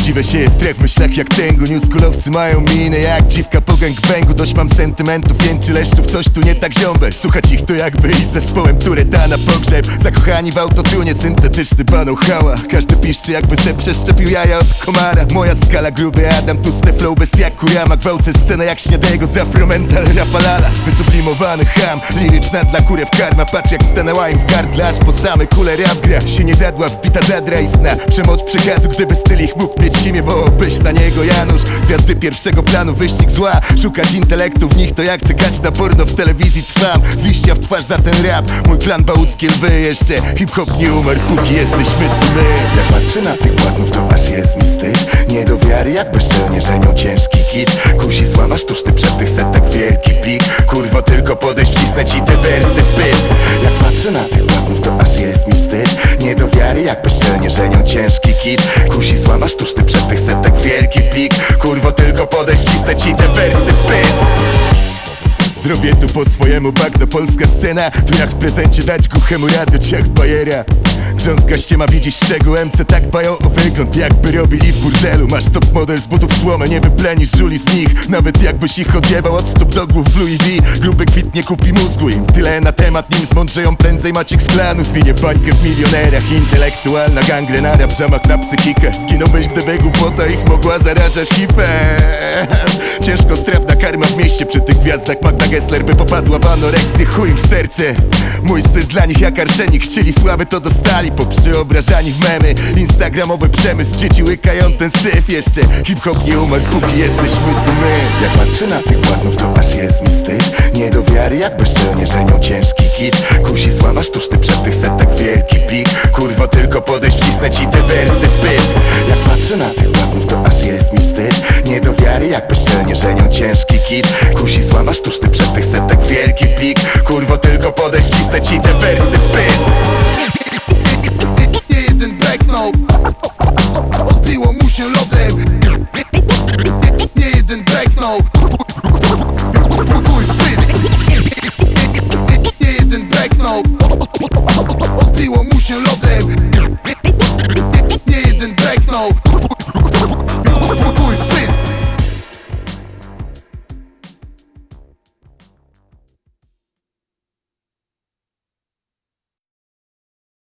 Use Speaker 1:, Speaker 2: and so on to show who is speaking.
Speaker 1: Prawdziwe się jest trek, myślak jak tęgu. Newskulowcy mają minę jak dziwka po gangbängu. Dość mam sentymentów, jęczy leszczów, coś tu nie tak ziombel. Słuchać ich to jakby iść zespołem Tureta na pogrzeb. Zakochani w autotune, syntetyczny baną hała. Każdy piszczy jakby se przeszczepił jaja od komara. Moja skala, gruby Adam, tłuste flow bez piaku rama. Gwałcę scenę jak śniadego z afromental rapalala. Wysublimowany ham, liryczna dla kurew karma. Patrz jak stanęła im w gardle, aż po same kule rap gra. Się nie zadła, wbita zadra istna. Przemoc przekazu, gdyby styl ich mógł mieć imię, bo byś na niego Janusz. Gwiazdy pierwszego planu, wyścig zła. Szukać intelektu w nich to jak czekać na porno w telewizji. Trwam z liścia w twarz za ten rap. Mój klan bałuckie lwy, jeszcze hip-hop nie umarł, póki jesteśmy tu my.
Speaker 2: Jak patrzę na tych błaznów, to aż jest mi wstyd. Nie do wiary, jak bezczelnie żenią ciężki hit. Kusi sława, sztuczny przepych, setek wielki plik. Kurwo, tylko podejść, wcisnę ci te wersy w pysk. Jak patrzę na tych błaznów, to aż jest mi wstyd. Nie do wiary, jak bezczelnie żenią ciężki hit. Kusi sława, sztuczny przepych, setek wielki plik. Kurwo, tylko podejść, wcisnę ci te wersy w pysk.
Speaker 1: Zrobię tu po swojemu, bagno polska scena. Tu jak w prezencie dać głuchemu radę ciach bajera. Grząska ściema, widzisz szczegół, MC tak dbają o wygląd, jakby robili w burdelu. Masz top model z butów słomę, nie wyplenisz żuli z nich. Nawet jakbyś ich odjebał od stóp do głów w Louis V. Gruby kwit nie kupi mózgu im, tyle na temat, nim zmądrzeją prędzej Maciek z klanu. Zwinie bańkę w milionerach, intelektualna gangrena, rap, zamach na psychikę. Zginąłbyś, gdyby głupota ich mogła zarażać hifem. Ciężko strawna karma w mieście, przy tych gwiazdach Magda Gessler by popadła w anoreksję, chuj im w serce. Mój styl dla nich jak arszenik, chcieli sławy to dostali. Poprzeobrażani w memy, instagramowy przemysł. Dzieci łykają ten syf jeszcze. Hip-hop nie umarł, póki jesteśmy tu my.
Speaker 2: Jak patrzę na tych błaznów, to aż jest mi wstyd. Nie do wiary, jak bezczelnie żenią ciężki hit. Kusi sława, sztuczny przepych, setek wielki plik. Kurwo, tylko podejść, wcisnę ci te wersy w pysk. Jak patrzę na tych błaznów, to aż jest mi wstyd. Nie do wiary, jak bezczelnie żenią ciężki hit. Kusi sława, sztuczny przepych, setek wielki plik. Kurwo, tylko podejść, wcisnę ci te wersy w pysk.
Speaker 3: Nie jeden backnął, odbiło mu się lodem. Nie jeden backnął, mój pysk. Nie jeden backnął, odbiło mu się lodem. Nie jeden backnął.